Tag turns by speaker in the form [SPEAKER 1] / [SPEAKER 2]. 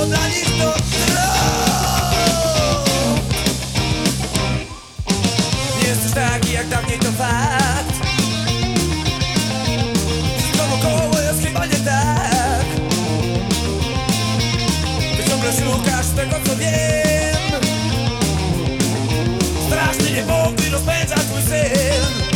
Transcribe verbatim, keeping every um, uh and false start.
[SPEAKER 1] bo dla nich to drog. Nie jesteś taki jak dawniej, to fakt. Wszystko wokoło jest chyba nie tak. Ty ciągle szukasz tego, co wiesz.